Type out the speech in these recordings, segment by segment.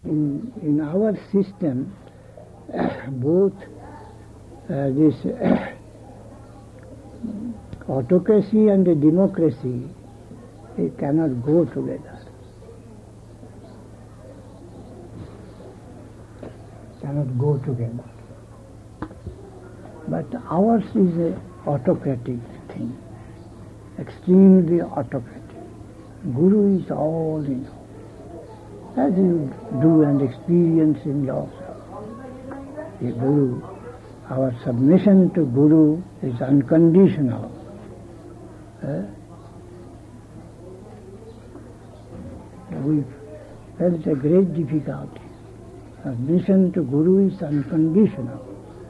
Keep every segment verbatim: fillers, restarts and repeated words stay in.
in, in our system, both uh, this uh, autocracy and the democracy, it cannot go together. Cannot go together. But ours is an autocratic thing, extremely autocratic. Guru is all in all. As you do and experience in yourself. The Guru, our submission to Guru is unconditional. Uh, we felt a great difficulty. Submission to Guru is unconditional.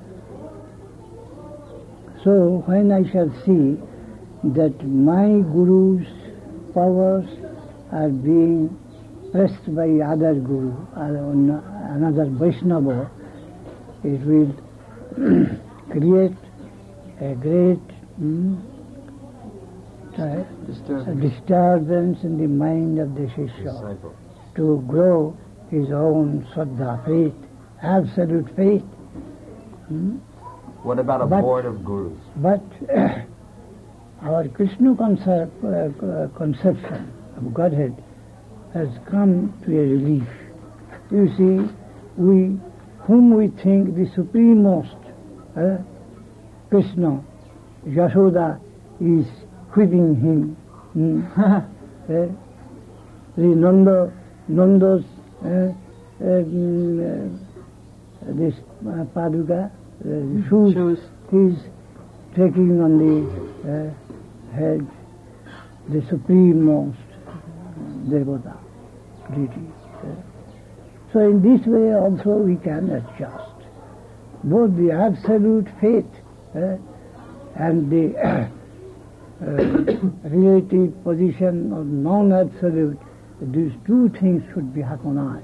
So when I shall see that my Guru's powers are being pressed by other Guru, or another Vaishnava, it will create a great mm, uh, disturbance. A disturbance in the mind of the Shishya to grow his own Shraddha, faith, absolute faith. Mm. What about a but, board of gurus? But uh, our Krishna concept, uh, conception of Godhead has come to a relief. You see, we, whom we think the supremost, uh, Krishna, Yashoda is whipping him. Mm. uh, the Nanda, Nanda's uh, um, uh, this uh, Paduka, uh, shoes, shoes, he's taking on the uh, head the supremost devata, deity. So in this way also we can adjust both the absolute faith uh, and the uh, uh, relative position of non-absolute. These two things should be harmonized.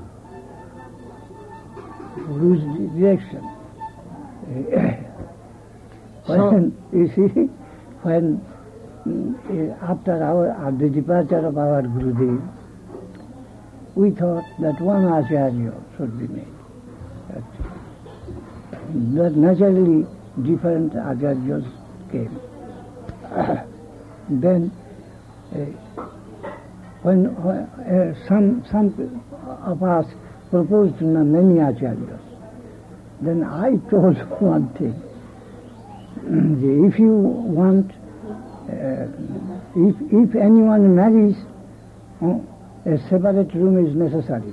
Guru's direction. When, you see, when uh, after our uh, the departure of our Gurudev, we thought that one Acharya should be made. That, that naturally different Acharyas came. Uh, then, uh, when uh, some some of us proposed many Acharyas, then I told one thing. If you want, uh, if if anyone marries, uh, a separate room is necessary.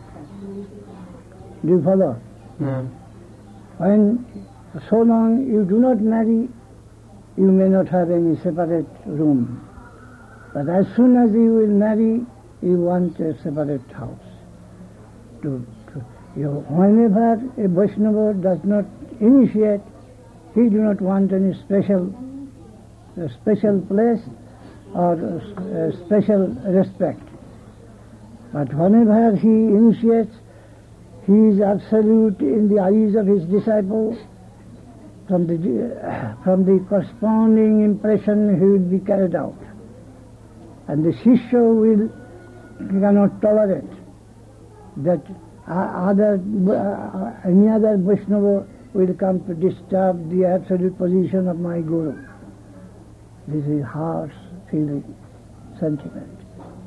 Do you follow? Mm. When so long you do not marry, you may not have any separate room. But as soon as you will marry, you want a separate house. To, to, you, whenever a Vaishnava does not initiate, he do not want any special, a special place or a special respect. But whenever he initiates, he is absolute in the eyes of his disciple. From the uh, from the corresponding impression he will be carried out, and the Shishya will cannot tolerate that uh, other uh, any other Vaishnava will come to disturb the absolute position of my Guru. This is harsh feeling, sentiment.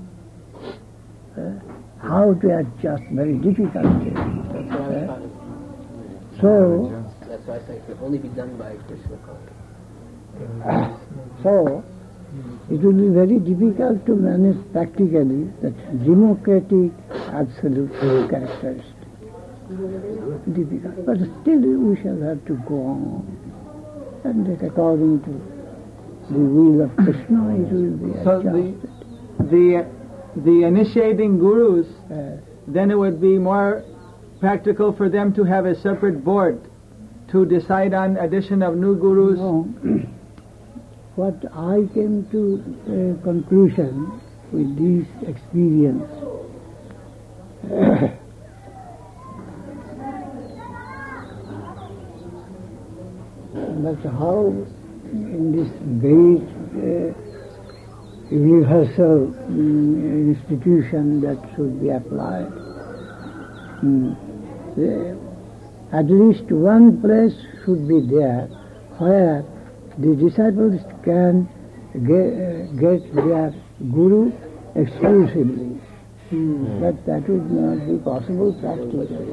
Uh, how to adjust, very difficult. Uh, so, that's why I say it can only be done by Krishna consciousness. uh, so, it will be very difficult to manage practically that democratic absolute characteristic. Difficult. But still we shall have to go on. And that according to the will of Krishna it will be so adjusted. the, the, the initiating gurus, Uh, then it would be more practical for them to have a separate board to decide on addition of new gurus. no. What I came to a conclusion with this experience but how in this great uh, universal um, institution that should be applied, mm, uh, at least one place should be there where the disciples can get, uh, get their guru exclusively. Hmm. But that would not be possible practically.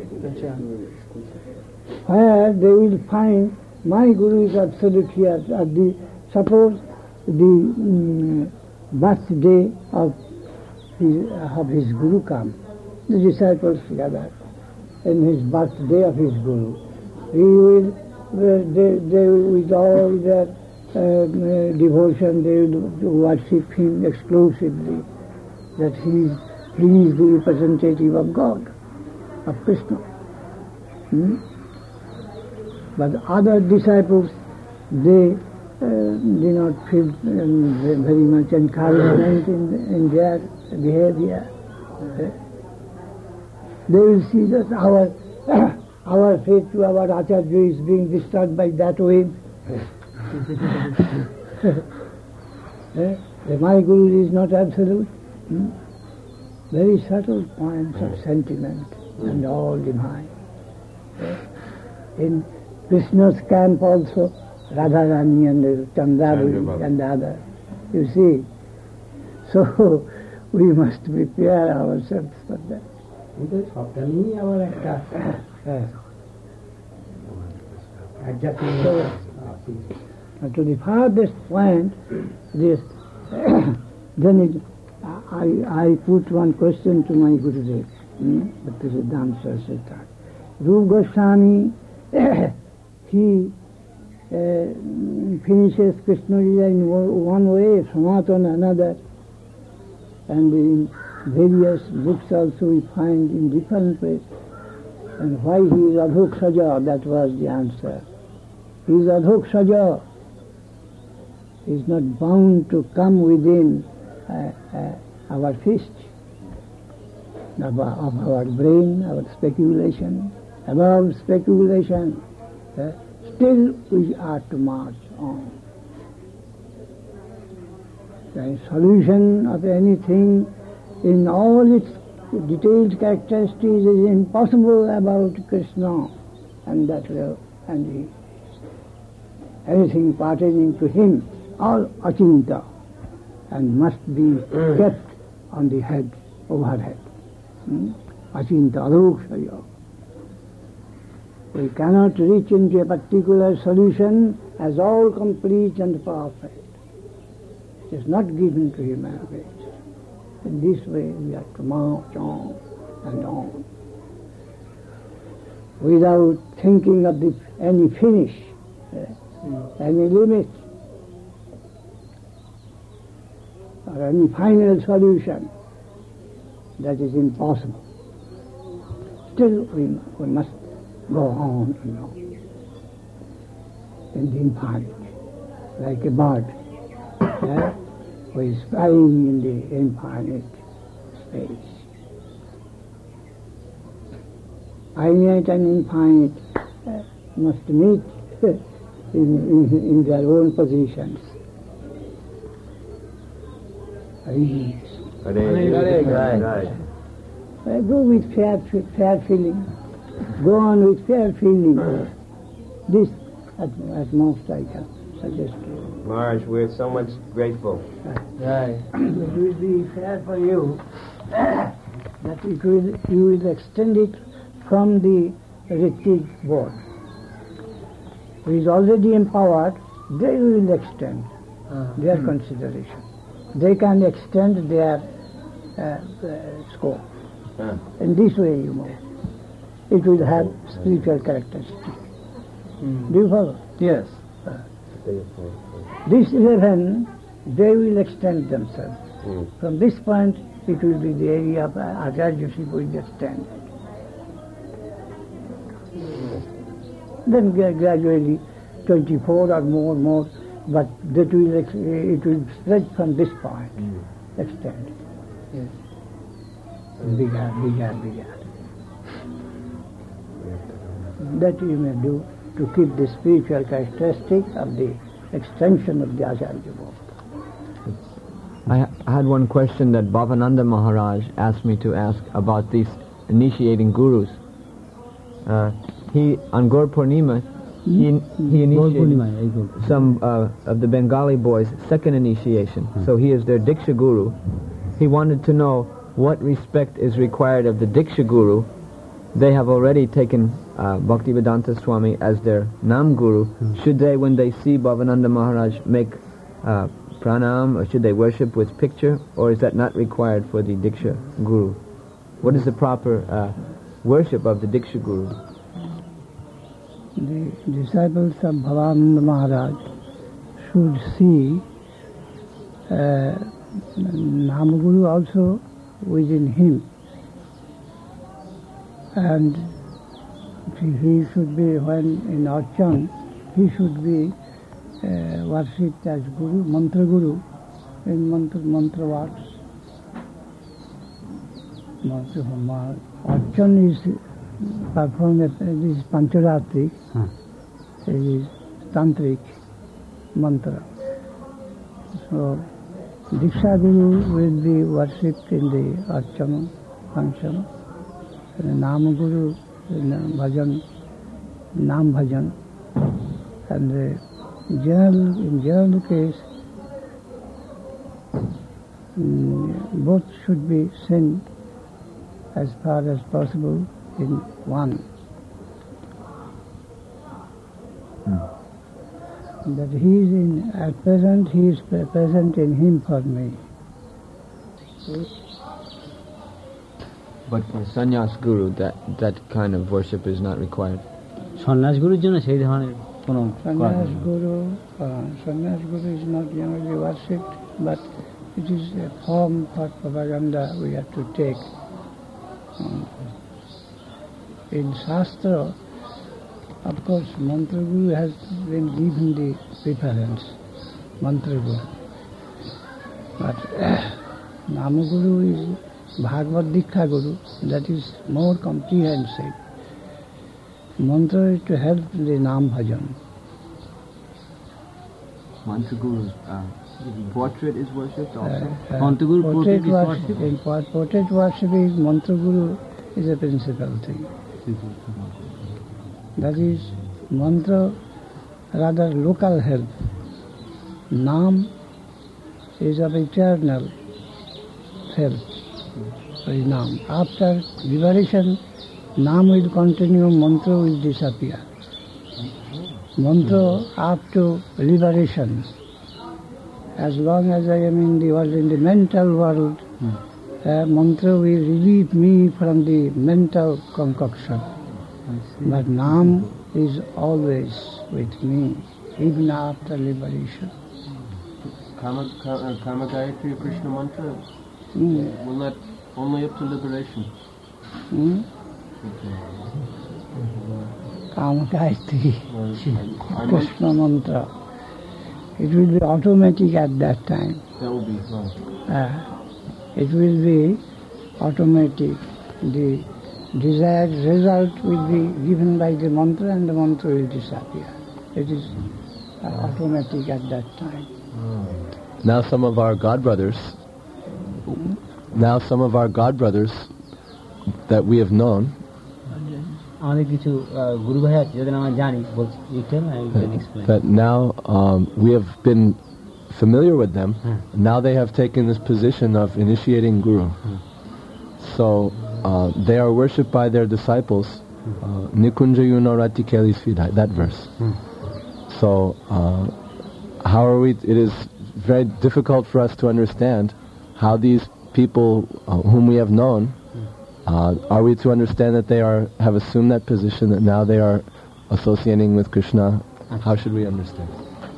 Where they will find my guru is absolutely at, at the, suppose the um, birthday of his, of his guru come, the disciples gather in his birthday of his guru. He will, they, they with all their uh, devotion, they will worship him exclusively, that he is, he is the representative of God, of Krishna. Hmm? But other disciples, they uh, do not feel um, very much encouragement in, in their behavior. Uh, they will see that our our faith to our Acharya is being disturbed by that way. uh, my Guru is not absolute. Hmm? Very subtle points of sentiment and all divine. Uh, in Krishna's camp also, Radharani and Chandravali and the other. You see, so we must prepare ourselves for that. So, to the farthest point, this then it, I, I put one question to my Gurudev, hmm? but this is the answer. Rupa Goswami, he uh, finishes Krishna Lila in one way, Sanatana another, and in various books also we find in different ways. And why he is Adhok Saja, that was the answer. He is Adhok Saja. He is not bound to come within uh, uh, our fist, of our, of our brain, our speculation, above speculation. Uh, still we are to march on. The solution of anything in all its detailed characteristics is impossible about Krishna and that love and he. Everything pertaining to him, all achinta, and must be kept on the head, overhead. Hmm? Achinta, adhokshaya. We cannot reach into a particular solution as all complete and perfect. It is not given to human race. In this way we have to march on and on, without thinking of the, any finish, uh, mm. any limit, or any final solution. That is impossible. Still we, we must go on and on in the infinite, like a bird. uh, who is flying in the infinite space. Finite and infinite uh, must meet in, in, in their own positions. Yes. Uh, go with fair, fair feeling. Go on with fair feeling. This, at, at most, I can suggest to you. Maharaj, we're so much grateful. Right. It will be fair for you that it will, you will extend it from the Ritik board. Who is already empowered, they will extend uh, their hmm. consideration. They can extend their uh, uh, scope. Uh. In this way you move. It will have spiritual characteristics. Mm. Do you follow? Yes. Uh, these eleven, they will extend themselves. Mm. From this point, it will be the area of Acharyaship will extend. Mm. Then gradually, twenty-four or more, more, but that will ex- it will spread from this point, mm. extend. Yes. Bigger, bigger, bigger. That you may do to keep the spiritual characteristic of the extension of the Acharya board. I had one question that Bhavananda Maharaj asked me to ask about these initiating gurus. Uh, he on Gaur Purnima, he he initiated some uh, of the Bengali boys' second initiation. Hmm. So he is their Diksha Guru. He wanted to know what respect is required of the Diksha Guru. They have already taken uh, Bhaktivedanta Swami as their Nam Guru. Hmm. Should they, when they see Bhavananda Maharaj, make uh, pranam, or should they worship with picture, or is that not required for the Diksha Guru? What is the proper uh, worship of the Diksha Guru? The disciples of Bhavananda Maharaj should see uh, Nam Guru also within him, and he should be, when in Archan, he should be uh, worshipped as Guru, Mantra Guru, in Mantra, mantra words. Archan is performed, it is Pancharatri, hmm. it is Tantric mantra. So, Diksha Guru will be worshipped in the Archana function, and the Nam Guru in the Bhajan, Nam Bhajan, and the general, in general case, um, both should be seen as far as possible in one. Hmm. That he is in, at present, he is present in him for me. But for Sannyas Guru, that, that kind of worship is not required. Sannyas Guru jona sei dhoroner kono Sannyas Guru, uh, Sannyas Guru is not generally worshipped, but it is a form for propaganda we have to take. Um, in Shastra, of course, Mantra Guru has been given the preference, Mantra Guru. But uh, Nama Guru is Bhagavad Diksha Guru, that is more comprehensive. Mantra is to help the Nam Bhajan. Mantra Guru's uh, portrait is worshipped also? Uh, uh, Mantra Guru portrait, portrait is worshipped? In portrait worship is Mantra Guru is a principal thing. That is, mantra rather local help. Nam is of eternal help. Nam. After liberation, Nam will continue, mantra will disappear. Mantra up to liberation. As long as I am in the world, in the mental world, hmm. uh, mantra will relieve me from the mental concoction. But Nam is always with me, even after liberation. Kama, Kama, Kama Gayatri Krishna mantra Mm. will not only up to liberation. Hmm? Kama Gayatri Krishna mantra. It will be automatic at that time. That will be fun. Uh, it will be automatic. The desired result will be given by the mantra and the mantra will disappear. It is uh, automatic at that time. Now some of our God brothers, hmm? now some of our God brothers that we have known, that now um, we have been familiar with them. Hmm. Now they have taken this position of initiating Guru. Hmm. So uh, they are worshipped by their disciples. Nikunja Yuno Rati Kelis Vidai, that verse. Hmm. So uh, how are we? It is very difficult for us to understand how these people uh, whom we have known, uh, are we to understand that they are have assumed that position, that now they are associating with Krishna? How should we understand?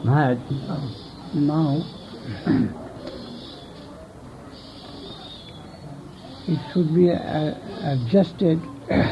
Now it should be uh, adjusted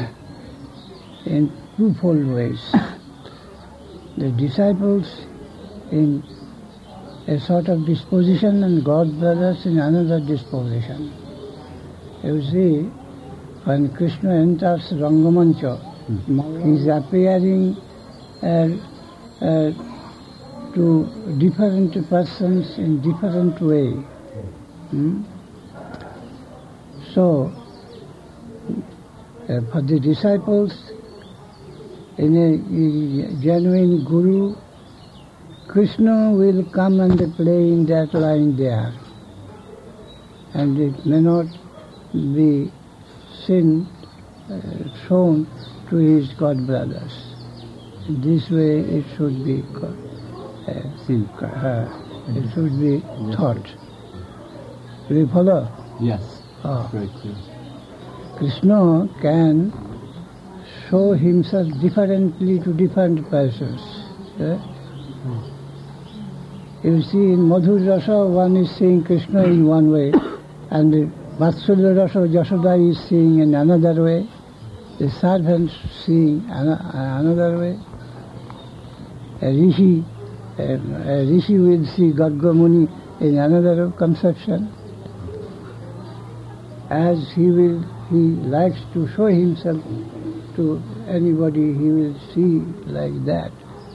in twofold ways. The disciples in a sort of disposition and God brothers in another disposition. You see, when Krishna enters Rangamancha, hmm. he is appearing uh, uh, to different persons in different way. Hmm? So, Uh, for the disciples, in a, a genuine guru, Krishna will come and play in that line there. And it may not be seen, uh, shown to his god brothers. In this way it should be uh, uh, it should be taught. Do you follow? Yes. Oh. Very clear. Krishna can show himself differently to different persons. Eh? You see, in Madhur Rasa, one is seeing Krishna in one way, and the Vatsalya Rasa, Yashoda is seeing in another way, the servants seeing another way. A rishi, a, a rishi will see Garga Muni in another conception. As he will, he likes to show himself to anybody, he will see like that.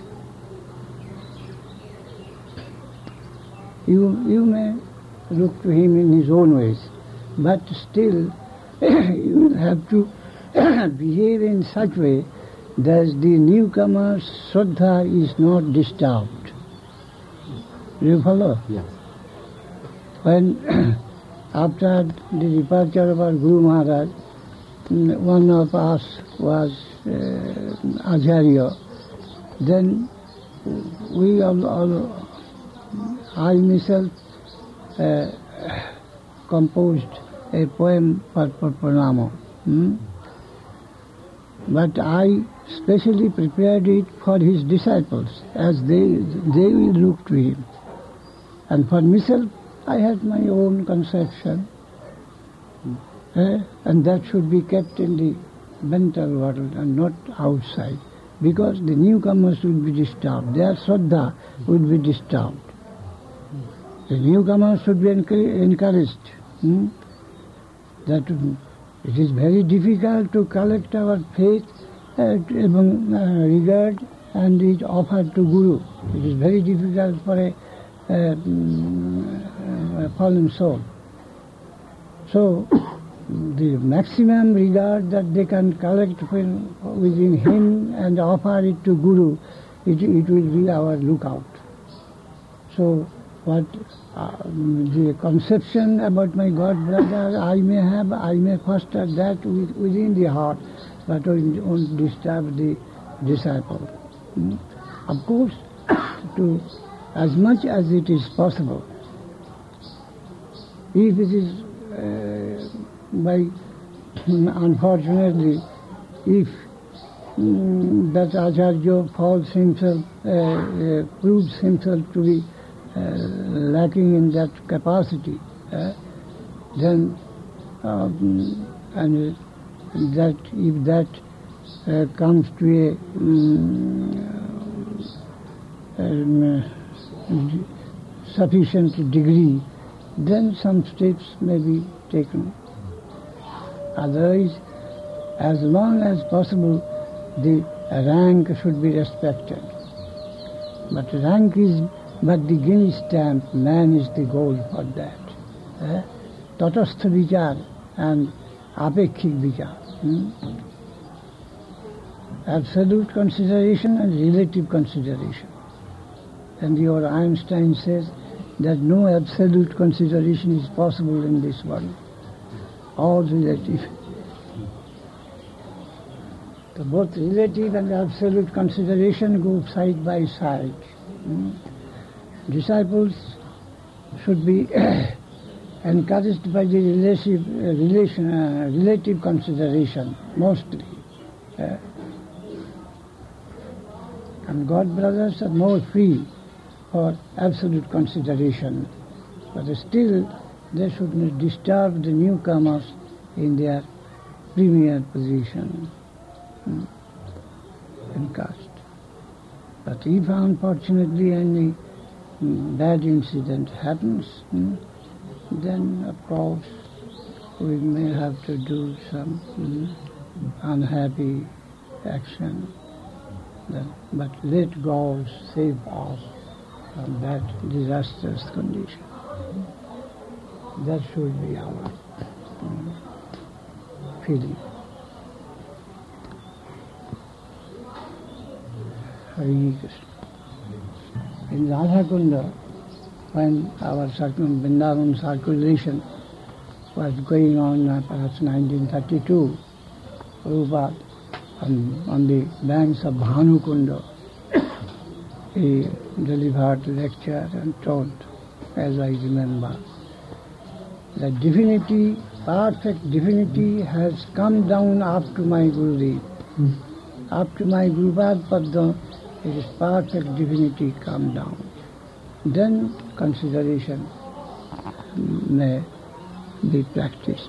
You, you may look to him in his own ways, but still you will have to behave in such way that the newcomer's Shraddha is not disturbed. Do you follow? Yes. When after the departure of our Guru Maharaj, one of us was uh, Acharya, then we all, all I myself uh, composed a poem for, for Pranama. Hmm? But I specially prepared it for his disciples, as they they will look to him. And for myself, I had my own conception. Uh, and that should be kept in the mental world and not outside. Because the newcomers will be disturbed. Their Shraddha will be disturbed. The newcomers should be encouraged. Hmm? That it is very difficult to collect our faith, uh, uh, regard, and it offered to Guru. It is very difficult for a, uh, a fallen soul. So, the maximum regard that they can collect within him and offer it to Guru, it, it will be our lookout. So, what uh, the conception about my God brother I may have, I may foster that with, within the heart, but it won't disturb the disciple. Hmm? Of course, to as much as it is possible, if it is uh, by, unfortunately, if um, that Acharya falls himself, uh, uh, proves himself to be uh, lacking in that capacity, uh, then um, and that if that uh, comes to a um, um, uh, sufficient degree, then some steps may be taken. Otherwise, as long as possible, the rank should be respected. But rank is but the guinea stamp, man is the goal for that. Eh? Tatastha vichar and apekhik vichar. Hmm? Absolute consideration and relative consideration. And your Einstein says that no absolute consideration is possible in this world. All relative. So both relative and absolute consideration go side by side. Hmm? Disciples should be encouraged by the relative, uh, relation, uh, relative consideration, mostly. Uh, and God brothers are more free for absolute consideration. But still, they should not disturb the newcomers in their premier position hmm, and caste. But if unfortunately any hmm, bad incident happens, hmm, then of course we may have to do some hmm, unhappy action. Then, but let God save us from that disastrous condition. That should be our um, feeling. Hare Krishna. In Radhakunda, when our circum, Vrindavan circulation was going on, uh, perhaps nineteen thirty-two, Prabhupada, on, on the banks of Bhanukunda, he delivered lecture and taught, as I remember, that divinity, perfect divinity has come down up to my Gurudev. Mm. Up to my Gurupad Padma, it is perfect divinity come down. Then consideration may be practiced.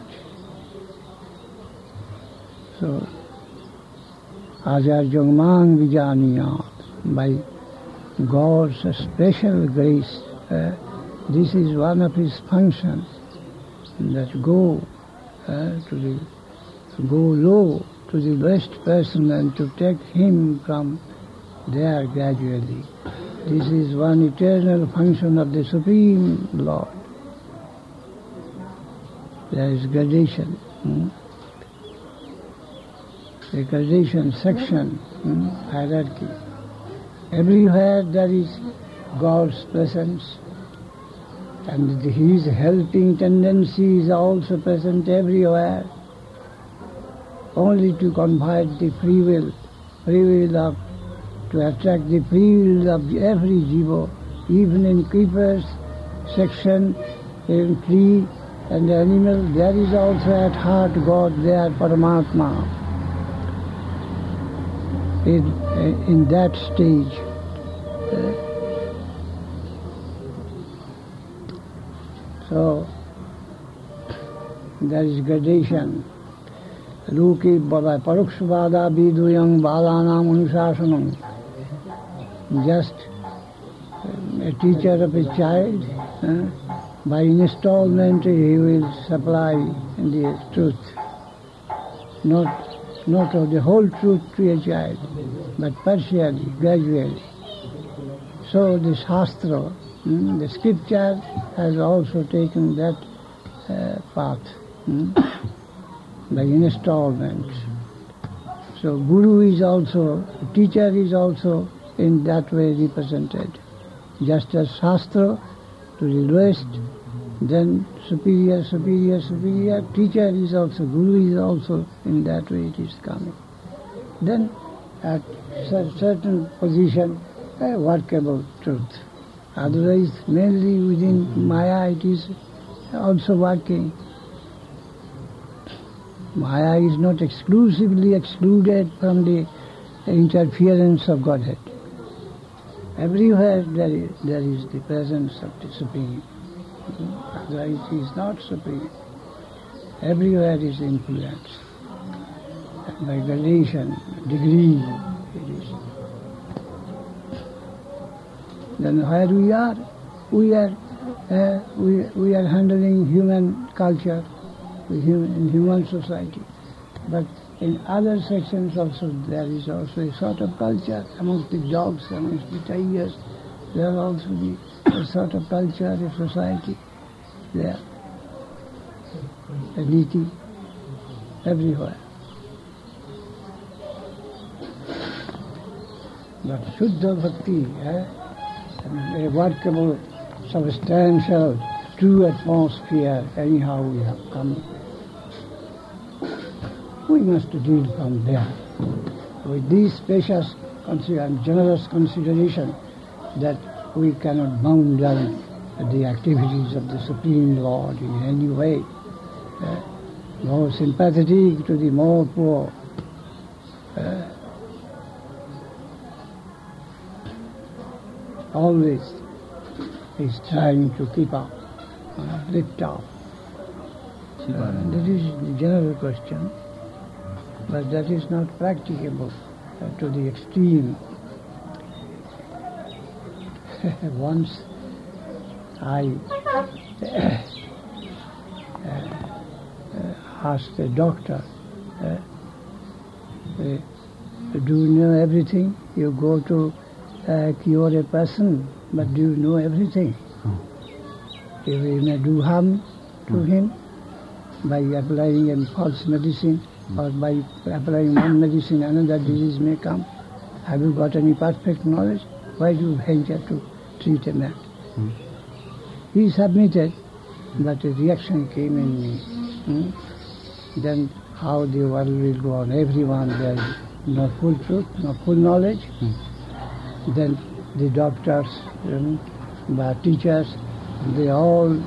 So, Ajar Jogmang Vijaniyat, by God's special grace, uh, this is one of his functions, that go uh, to the, go low to the lowest person and to take him from there gradually. This is one eternal function of the Supreme Lord. There is gradation. Hmm? The gradation, section, hmm? hierarchy. Everywhere there is God's presence, and His helping tendency is also present everywhere. Only to convert the free will, free will of, to attract the free will of every jiva, even in creepers, section, in tree and animal, there is also at heart God there, Paramatma. In, in that stage, uh, so there is gradation. Luki Bada Parukshvada Viduyang Balanam Anusasanam. Just a teacher of a child, uh, by installment he will supply the truth. Not not of the whole truth to a child, but partially, gradually. So the Shastra, hmm, the scripture has also taken that uh, path. Hmm? By installments. So Guru is also, teacher is also in that way represented. Just as Shastra to the lowest, then superior, superior, superior, teacher is also, Guru is also in that way it is coming. Then at certain position, a workable truth. Otherwise, mainly within Maya it is also working. Maya is not exclusively excluded from the interference of Godhead. Everywhere there is, there is the presence of the Supreme. Otherwise he is not Supreme. Everywhere is influence. By gradation, degree, it is. Then where we are, we are, uh, we, we are handling human culture, in human society. But in other sections also there is also a sort of culture amongst the dogs, amongst the tigers. There are also the a sort of culture, a society there. A niti everywhere. But Shuddha Bhakti, eh, a workable, substantial, true atmosphere, anyhow we have come. We must deal from there with this spacious and generous consideration that we cannot bound down the activities of the Supreme Lord in any way. Uh, more sympathetic to the more poor. Uh, always is trying to keep up, uh, lift up. Uh, that is the general question. But that is not practicable uh, to the extreme. Once I uh, uh, asked the doctor, uh, uh, do you know everything? You go to uh, cure a person, but do you know everything? You may do harm to him by applying a false medicine, or by applying one medicine, another disease may come. have you got any perfect knowledge? Why do you venture to treat a man? Mm. He submitted, but a reaction came in me. Mm. Then how the world will go on? Everyone there is no full truth, no full knowledge. Mm. Then the doctors, um, the teachers, they all uh,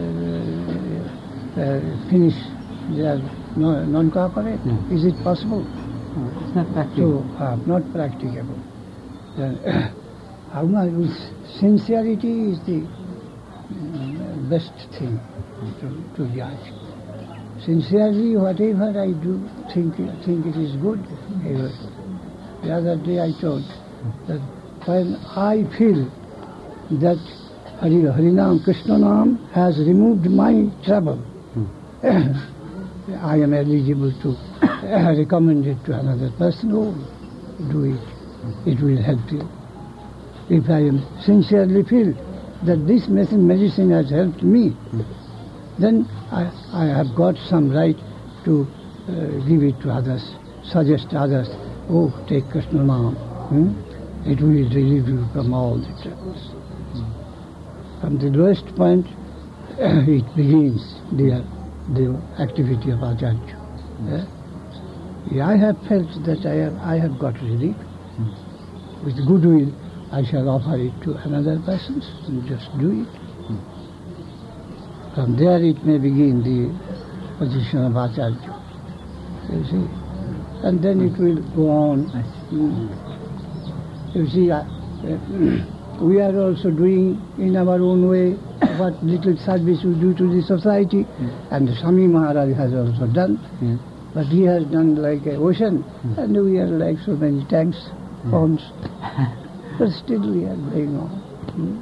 uh, finish. They are no, non-cooperate. Mm. Is it possible? No, it's not practical. So, uh, not practicable. Then, how much sincerity is the um, best thing to, to judge. Sincerely, whatever I do, think think it is good. The other day I told that when I feel that Hari, Harinam, Krishna Nam has removed my trouble, hmm. I am eligible to recommend it to another person. Oh, do it. It will help you. If I am sincerely feel that this medicine has helped me, hmm. then I, I have got some right to uh, give it to others, suggest others, oh, take Krishna Nam. Hmm? It will relieve you from all the troubles. Hmm. From the lowest point, it begins the, the activity of Acharya. Hmm. Uh, yeah, I have felt that I have, I have got relief. Hmm. With goodwill, I shall offer it to another person, and just do it. Hmm. From there it may begin the position of Acharya, you see. And then it will go on. Mm. You see, uh, uh, we are also doing in our own way what little service we do to the society, mm. and Swami Maharaj has also done. Mm. But he has done like an ocean, mm. and we are like so many tanks, mm. ponds. But still we are going on. Mm.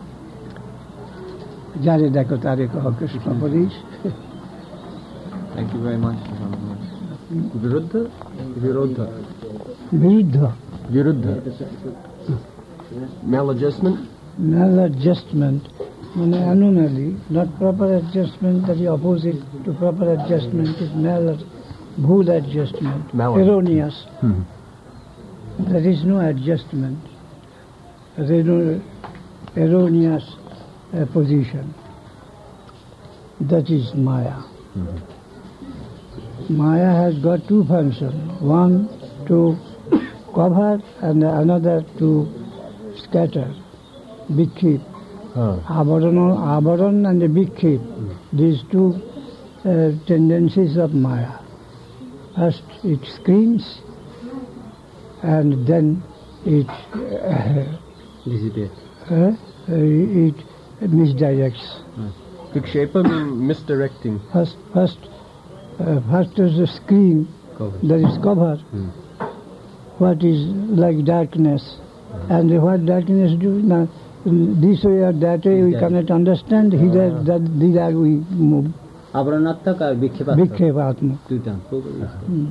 Jare Dako Tare Kaho Krishna Police. Thank you very much. Viruddha? Viruddha. Viruddha. Viruddha. Maladjustment? Maladjustment. Anomaly, not proper adjustment, that is opposite to proper adjustment is mal, bhool adjustment, Malad. Erroneous. Hmm. There is no adjustment. There is no erroneous uh, position. That is Maya. Mm-hmm. Maya has got two functions. One to cover and another to scatter, bikkhep. Oh. Avaran, avaran and the bikkhep. Mm. These two uh, tendencies of Maya. First it screens and then it uh, disappears. Uh, it misdirects. Hmm. Vikshepa means misdirecting. First, first, uh, first is the screen, cover. That is cover. Hmm. What is like darkness, hmm. and what darkness do now? This way or that way we cannot understand. Uh, Here, that there we move. Avaranatmak or Bikhepat. Bikhepat. Two times. Hmm.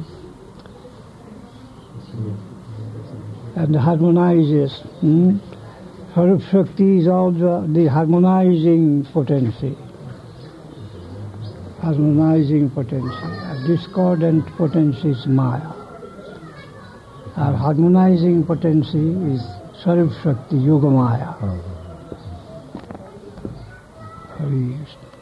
And harmonizes. Hmm? Sarup Shakti is also the harmonizing potency. Harmonizing potency. A discordant potency is Maya. Our harmonizing potency is Sarup Shakti, Yoga Maya. Hari.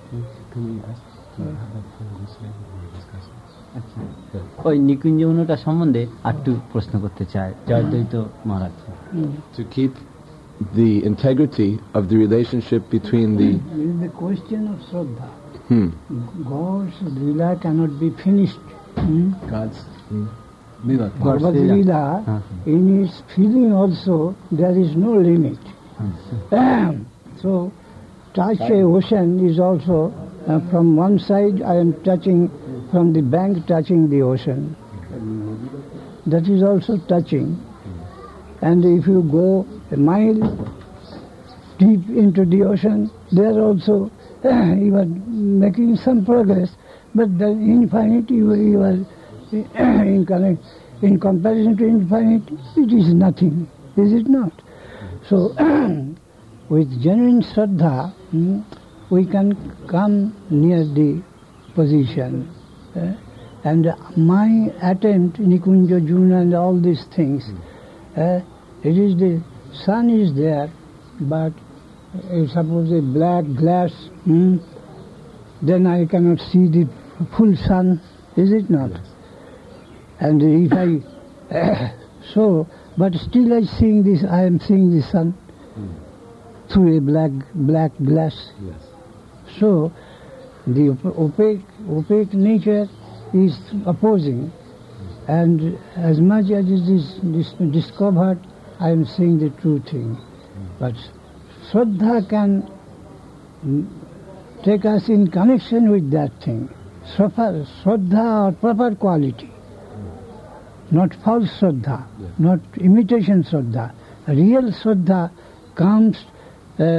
ওই নিকুঞ্জমনটা সম্বন্ধে আরেকটু প্রশ্ন করতে চাই জয়দ্বৈত মহারাজ। To keep the integrity of the relationship between the... It is the question of Shraddha. Hmm. God's Leela cannot be finished. Hmm? God's hmm. Leela. God's Leela, uh-huh. in his feeling also, there is no limit. Uh-huh. So, touch a ocean is also, uh, from one side I am touching, from the bank touching the ocean. That is also touching. And if you go a mile deep into the ocean, there also uh, you are making some progress, but the infinity you, you are uh, in, connect, in comparison to infinity, it is nothing, is it not? So, with genuine Shraddha, hmm, we can come near the position. Uh, and my attempt, Nikunja, Juna and all these things, uh, It is the sun is there, but uh, suppose a black glass, hmm, then I cannot see the full sun, is it not? Yes. And if I, uh, so, but still I seeing this, I am seeing the sun Mm. through a black, black glass. Yes. So, the op- opaque, opaque nature is opposing, and as much as it is dis- discovered, I am seeing the true thing. But Shraddha can mm, take us in connection with that thing. Shraddha, Shraddha or proper quality, not false Shraddha, Yes. not imitation Shraddha. Real Shraddha comes uh,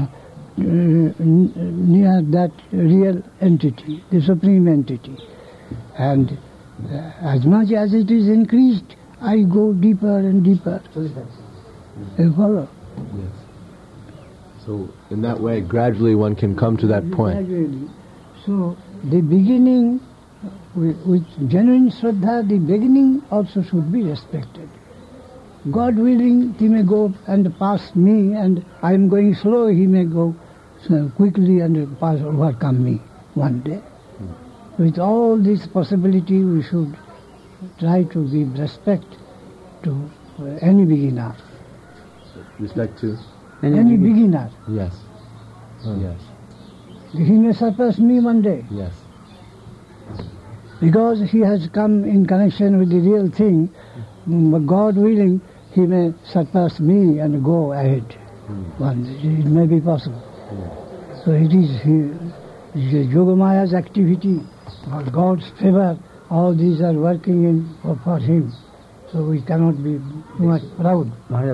near that real entity, the supreme entity. And uh, as much as it is increased, I go deeper and deeper. You follow? Yes. So in that way, gradually one can come to that point. Gradually. So the beginning, with, with genuine Shraddha, the beginning also should be respected. God willing, he may go and pass me, and I am going slow, he may go so quickly and pass, overcome me one day. With all this possibility, we should try to give respect to uh, any beginner. Respect to? Any beginner. Yes. Yes. He may surpass me one day. Yes. Because he has come in connection with the real thing, but God willing, he may surpass me and go ahead. Mm. One day. It may be possible. Mm. So it is, he, it is Yogamaya's activity, or God's favor, all these are working in for, for him. So we cannot be too much proud.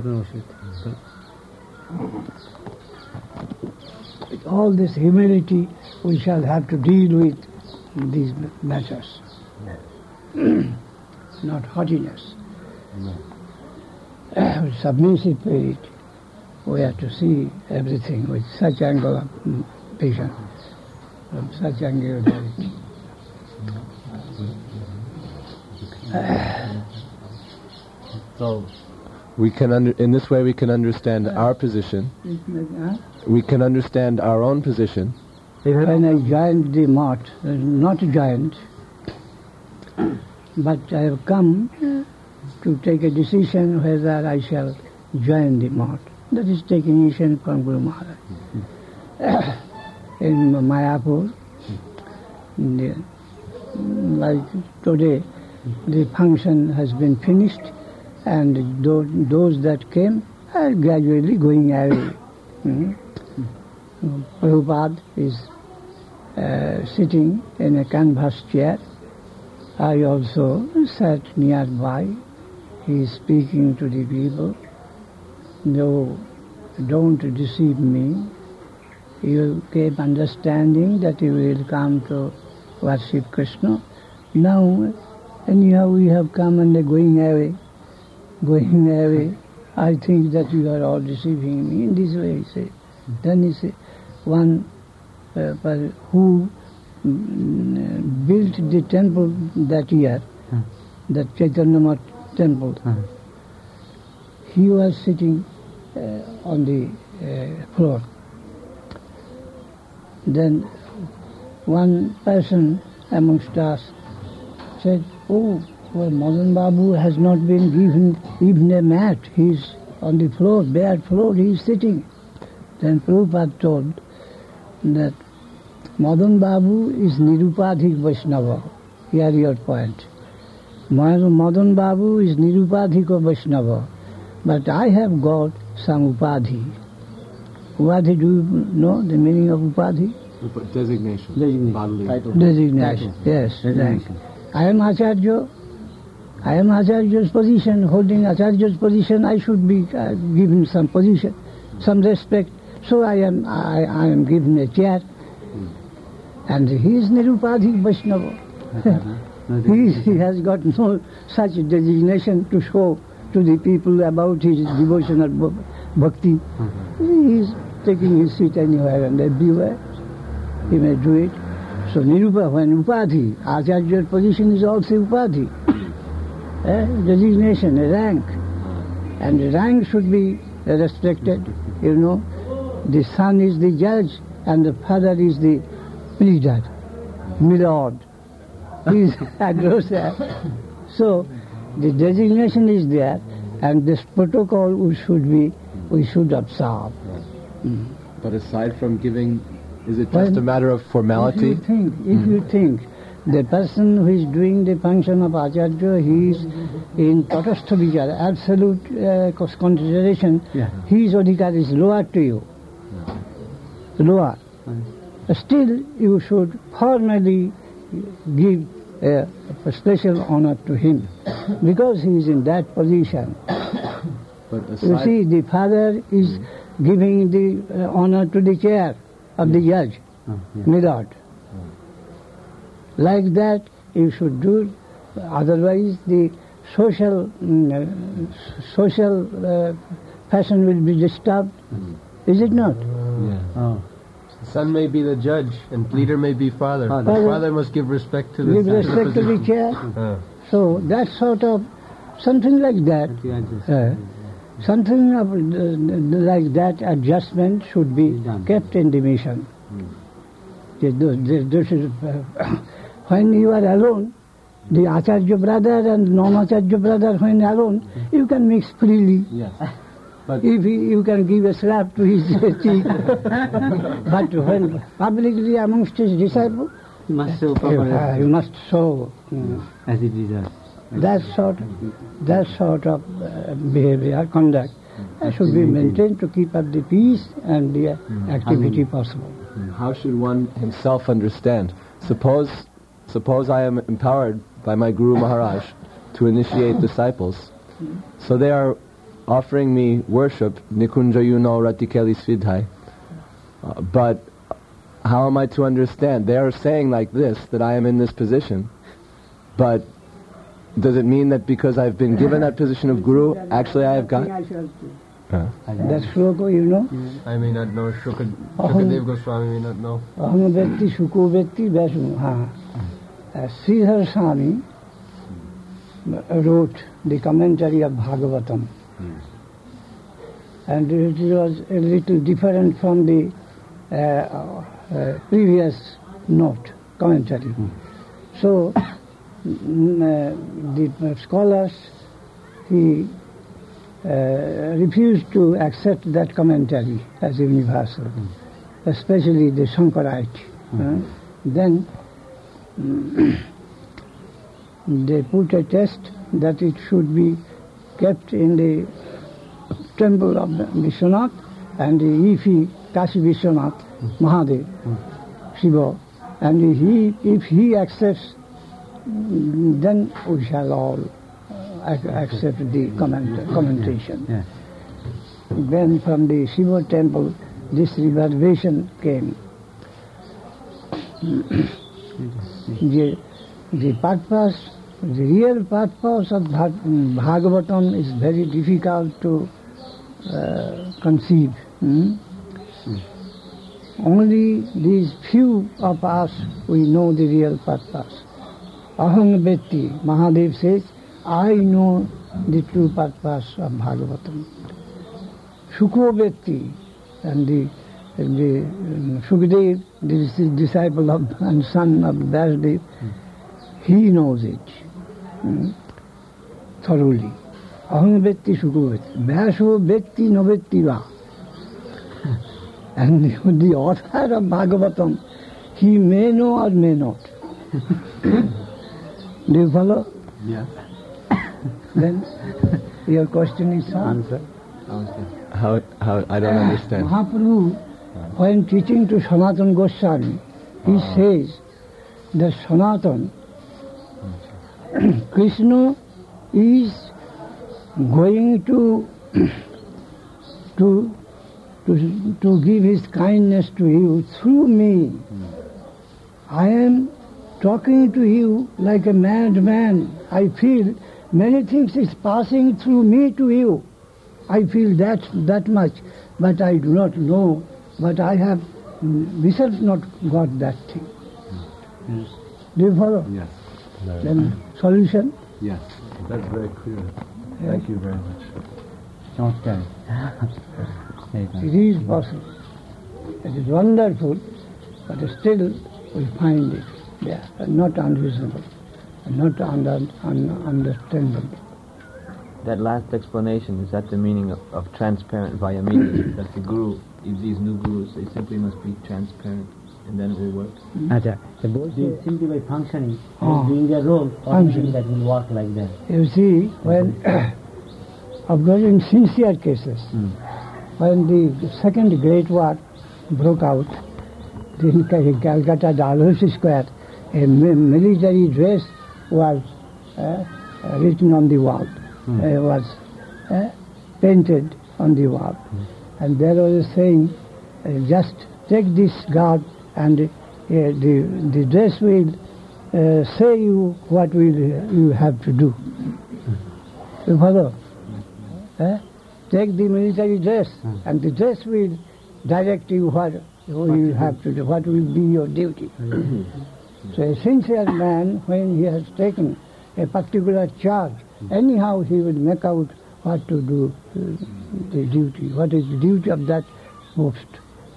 With all this humility, we shall have to deal with these matters. Not haughtiness. With submissive spirit, we have to see everything with such angle of mm, vision, from such angle of reality. So, We can under, in this way we can understand our position. Huh? We can understand our own position. When I joined the mart, uh, not joined, but I have come to take a decision whether I shall join the mart. That is taking initiation from Guru Maharaj. In Mayapur, the, like today, the function has been finished, and those, those that came are gradually going away. Hmm? Prabhupada is uh, sitting in a canvas chair. I also sat nearby. He is speaking to the people. No, don't deceive me. You keep understanding that you will come to worship Krishna. Now, anyhow, we have come and are going away. Going away. I think that you are all deceiving me in this way, he said. Then he said, one uh, who mm, built the temple that year, Hmm. that Chaitanya Math temple, Hmm. he was sitting uh, on the uh, floor. Then one person amongst us said, oh, well, Madan Babu has not been given even a mat. He is on the floor, bare floor, he is sitting. Then Prabhupada told that Madan Babu is Nirupadhik Vaishnava. Here your point. Madan Babu is Nirupadhika Vaishnava. But I have got some Upadhi. Upadhi, do you know the meaning of Upadhi? Designation. Designation. Bodily. Title. Designation. Title. Yes, rank. Designation. I am Acharya. I am Acharya's position. Holding Acharya's position, I should be uh, given some position, some respect. So I am I, I am given a chair. And he is Nirupadhik Vaishnava. he, he has got no such designation to show to the people about his devotional bh- bhakti. He is taking his seat anywhere and everywhere. He may do it. So Nirupa, when Upadhi, Acharya's position is also Upadhi. eh? Designation, a rank. And the rank should be respected, you know. The son is the judge and the father is the pleader, milord. He is adversary. So the designation is there, and this protocol we should be, we should observe. Mm. But aside from giving, is it just Well, a matter of formality? If you think, if you think the person who is doing the function of Acharya, he is in Tatastha Vichar, absolute uh, consideration, Yeah. his adhikar is lower to you. Lower. Still, you should formally give a, a special honor to him because he is in that position. But You aside, see, the father is giving the uh, honor to the chair of the judge, Oh, yeah. milord. Like that, you should do. Otherwise, the social mm, uh, social uh, fashion will be disturbed. Is it not? Yeah. Oh. Son may be the judge, and leader may be father. Father. The Father. father must give respect to the Give to the respect to the position. chair. Uh, So that sort of something like that. Uh, something of, uh, like that adjustment should be Done. kept in the mission. There- there- there should, uh, when you are alone, the Acharya brother and non-Acharya brother, when alone, you can mix freely. yes. But If he, you can give a slap to his cheek. But when publicly amongst his disciples, You must show uh, proper you must show mm, as it deserves. that sort, that sort of uh, behavior, conduct, uh, should be maintained to keep up the peace and the uh, activity possible. how should one himself understand? Suppose, suppose I am empowered by my Guru Maharaj to initiate disciples. So they are offering me worship, Nikunja Yuno Ratikeli Svidhai. Uh, but how am I to understand? They are saying like this, that I am in this position. But does it mean that because I've been given that position of Guru, actually I have got... Uh, That sloka, you know, I may not know. Shukad, Shukadev Goswami may not know. Aham Vyakti Shuko Vyakti Vaisnu. Ha. Uh, Sridhar Swami wrote the commentary of Bhagavatam. And it was a little different from the uh, uh, previous note, commentary. So, mm, uh, the scholars, he uh, refused to accept that commentary as universal, especially the Shankarite. Uh, then mm, they put a test that it should be kept in the temple of Vishwanath and the Ifi Kashi Vishwanath Mahadev, Shiva, and he, if he accepts, then we shall all uh, ac- accept the comment, commentation. Yeah. Then from the Shiva temple, this reverbation came. the, the purpose, the real purpose of Bhag- Bhagavatam is very difficult to uh, conceive. Hmm? Only these few of us, we know the real purpose. Aham Vetti, Mahadev says, I know the true purpose of Bhagavatam. Shuko Vetti, and the, and the um, Shukadev, the disciple of and son of Vasudev, he knows it hmm, thoroughly. Aham Vetti Shuko Vetti. Vyaso Vetti no Vetti va. And the, the author of Bhagavatam, he may know or may not. Do you follow? Yes. Then your question is solved. Answer. how, how, I don't understand. Mahaprabhu, when teaching to Sanatana Goswami, he says that Sanatana, Krishna is going to to to to give his kindness to you through me. I am talking to you like a madman. I feel many things is passing through me to you. I feel that that much, but I do not know. But I have myself not got that thing. Yes. Do you follow? Yes. Then solution. Yes. That's very clear. Thank you very much. চমৎকার It is possible. It is wonderful, but still we find it there, not unreasonable, not un- un- understandable. That last explanation, is that the meaning of, of transparent via media? That the guru, these new gurus, they simply must be transparent and then it will work? আচ্ছা তো বলছি simply by functioning, Ah. doing their role, Functioning. that will work like that. You see, when, of course, in sincere cases, Mm. when the second Great War broke out in Cal- Calcutta, Dalhousie Square, a mi- military dress was uh, written on the wall, Mm. uh, was uh, painted on the wall. And there was a saying, uh, just take this garb and uh, the, the dress will uh, say you what will you have to do. You follow? Eh? Take the military dress, and the dress will direct you what you have to do, what will be your duty. So a sincere man, when he has taken a particular charge, anyhow he will make out what to do, uh, the duty, what is the duty of that post.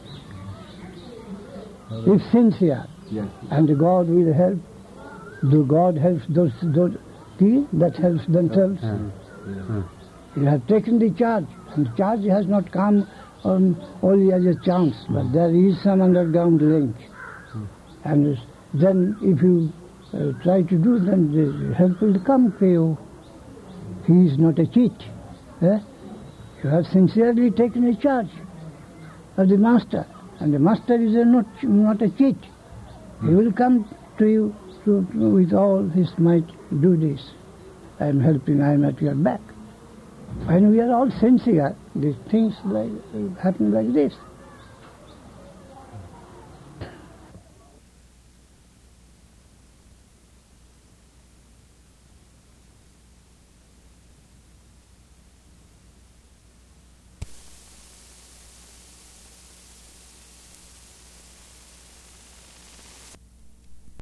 If sincere, Yes. and God will help, do God helps those, those he that helps themselves. You have taken the charge, and the charge has not come um, only as a chance, but there is some underground link. And then if you uh, try to do, then the help will come to you. He is not a cheat. Eh? You have sincerely taken a charge of the master, and the master is a not, not a cheat. He will come to you to, to, with all his might, do this. I am helping, I am at your back. When we are all sincere, these things like, happen like this.